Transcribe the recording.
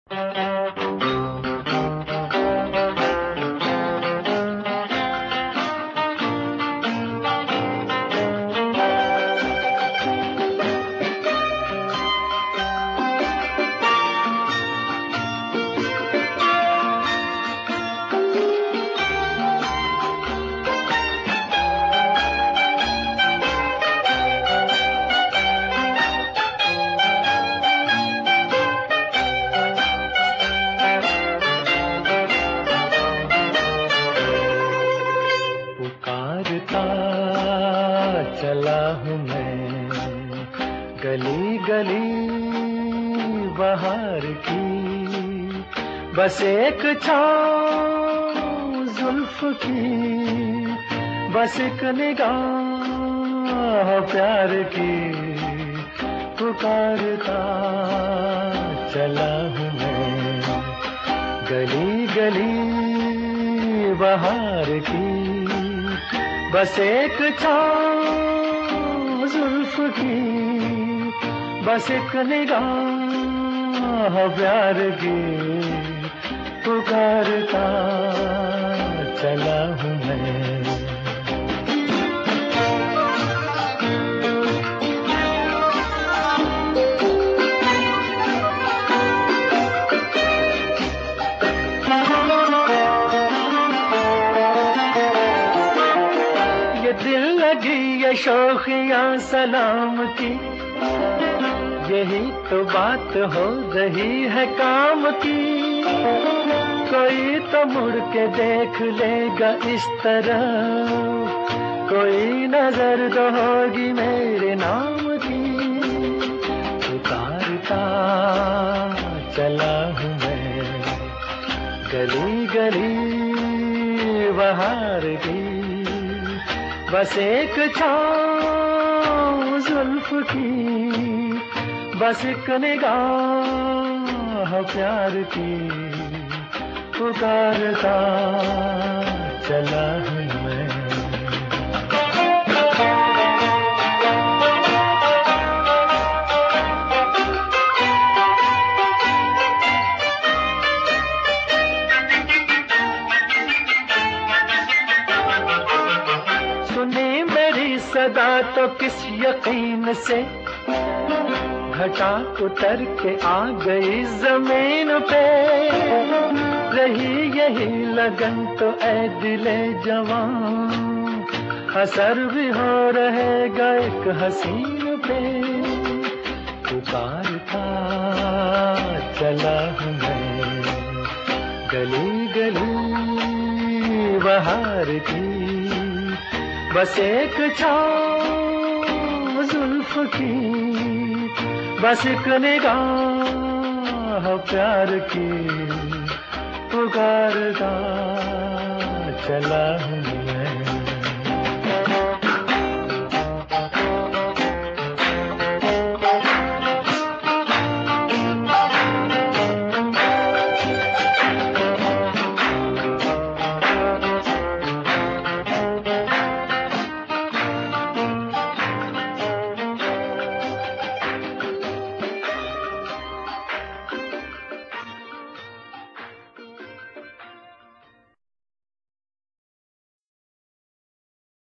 पुकारता चला हूँ मैं गली गली बहार की, बस एक छाँव जुल्फ की, बस एक निगाह प्यार की। पुकारता चला हूँ मैं गली गली बहार की, बस एक छाँव जुल्फ की, बस एक निगाह प्यार की। पुकारता चला हूँ मैं। ये दिल लगी ये शौखियाँ सलाम की, यही तो बात हो रही है काम की। कोई तो मुड़ के देख लेगा इस तरह, कोई नजर तो होगी मेरे नाम की। पुकारता चला हूँ मैं गली गली बहार की, बस एक छाँव जुल्फ की, बस एक निगाह प्यार की। पुकारता चला हूँ मैं। सुनी मेरी सदा तो किस यकीन से घटा उतर के आ गई जमीन पे। रही यही लगन तो ऐ दिले जवान, असर भी हो रहेगा एक हसीन पे। पुकारता चला हूँ मैं गली गली बहार की, बस एक छाँव जुल्फ की, बस एक निगाह प्यार की। पुकारता चला हूँ।